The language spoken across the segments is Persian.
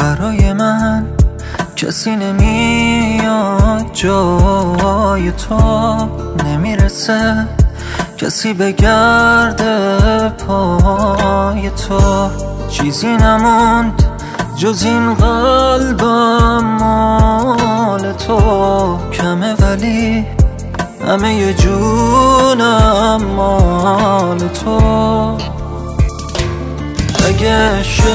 برای من کسی نمیاد جای تو، نمیرسه کسی بگرده پای تو. چیزی نموند جز این قلبم مال تو، کمه ولی همه جونم مال تو. اگه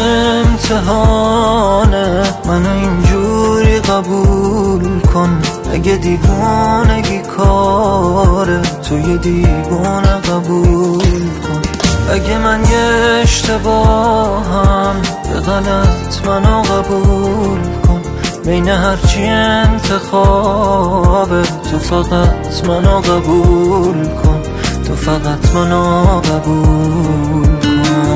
امتحانه منو اینجوری قبول کن، اگه دیوونگی کاره تو یه دیوونه قبول کن. اگه من یه اشتباهم به غلط منو قبول کن، بین هرچی انتخابه تو فقط منو قبول کن، تو فقط منو قبول کن.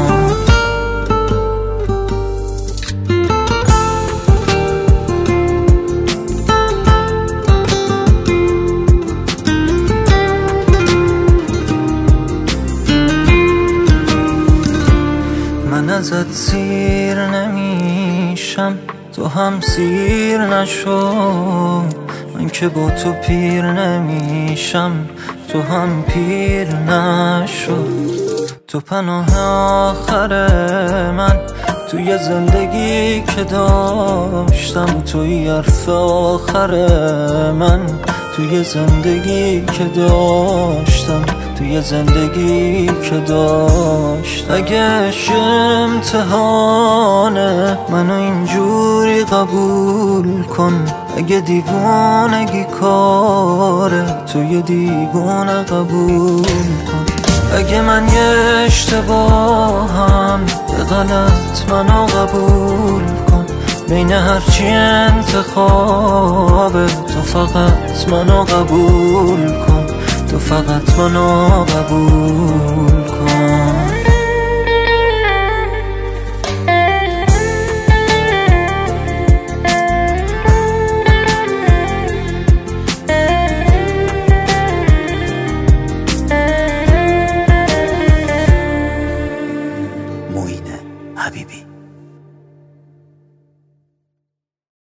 من ازت سیر نمیشم تو هم سیر نشو، من که با تو پیر نمیشم تو هم پیر نشو. تو پناه آخر من توی زندگی که داشتم، توی حرف آخر من توی زندگی که داشتم، توی زندگی که داشت. اگه امتحانه منو اینجوری قبول کن، اگه دیوونگی کاره توی دیوونه قبول کن. اگه من یه اشتباهم به غلط منو قبول کن، بین هرچی انتخابه تو فقط منو قبول کن، تو فقط منو قبول کن.